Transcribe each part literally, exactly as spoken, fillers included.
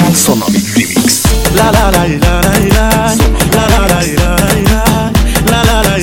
Tsunami Remix. La la la la la la la la la la la la la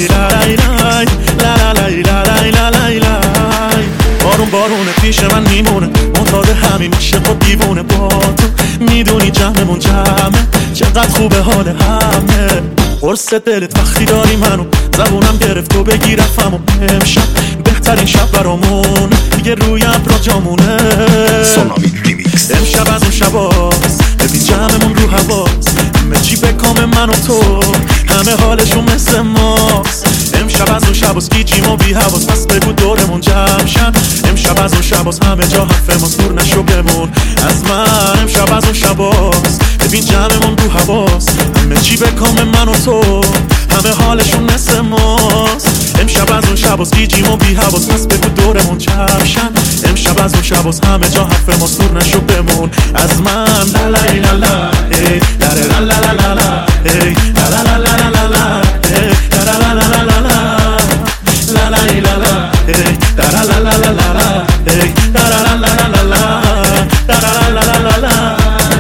la la la. بارون بارونه پیش من میمونه منتظر همین میشه خود دیوونه با تو میدونی جمعمون جمعه چقدر خوبه حال همه قرص دلت وقتی داری منو زبونم گرفت و بگی رفتم و امشب بهترین شب برامون دیگه روی ابرا جامونه Tsunami Remix. امشب از اون شباست ببین جمعمون رو هواست همه چی به کام من و تو همه حالشون مثل ماست امشب از اون شباست گیجیم و بی حواس پس بگو دورمون جمع شن امشب از اون شباست همه جا حرف ماست دور نشو بمون از من امشب از اون شباست ببین جمعمون رو هواست همه چی به کام من و تو همه حالشون مثل ماست امشب از اون شباست گیجیم و بی حواس پس بگو دورمون جمع شن امشب از اون شباست همه جا حرف ماست دور نشو بمون از من لا لا لا لا ای لا لا لا لا لا لا ای لا لا لا لا لا لا ای لا لا لا لا لا لا لا لا لا لا ای لا لا لا لا لا لا ای لا لا لا لا لا لا لا لا لا لا لا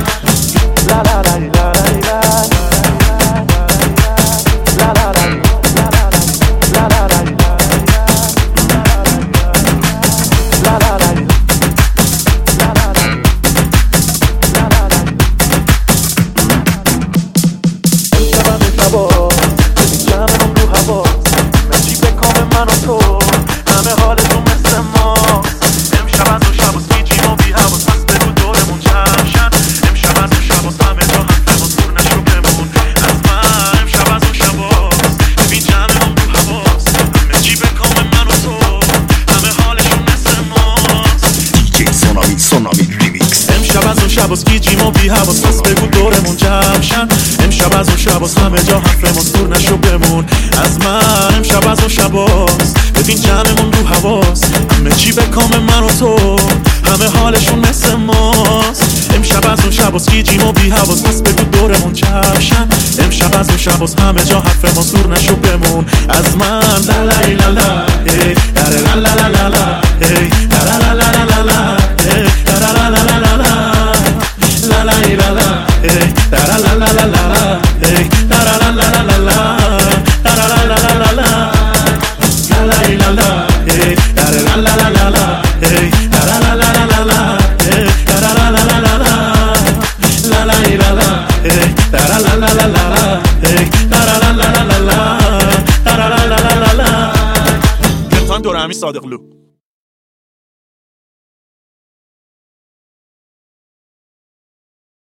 شباز گیجیم و بی حواس پس بگو دورمون جمع شن امشب از اون شباز همه جا حرف ماست دور نشو بمون از من امشب از اون شباز ببین جمعمون رو هواست همه چی به کام من و تو همه حالشون مثل ماست امشب از اون شباز گیجیم و بی حواس پس بگو دورمون جمع شن امشب از اون شباز همه جا حرف ماست دور نشو بمون از من لا لا لا لا ای لا لا لا لا لا ای لا لا لا لا لا لا ای لا لا لا لا لا لا La la la la, eh, la la la la la la, eh, la la la la la la, la la la la la la, la la la la, eh, la la la la la la, eh, la la la la la la, eh, la la la la la la, la la la la, eh, la la la la la la, eh, la la la la la la, la la la la la la. گرتان دورمی صادقلو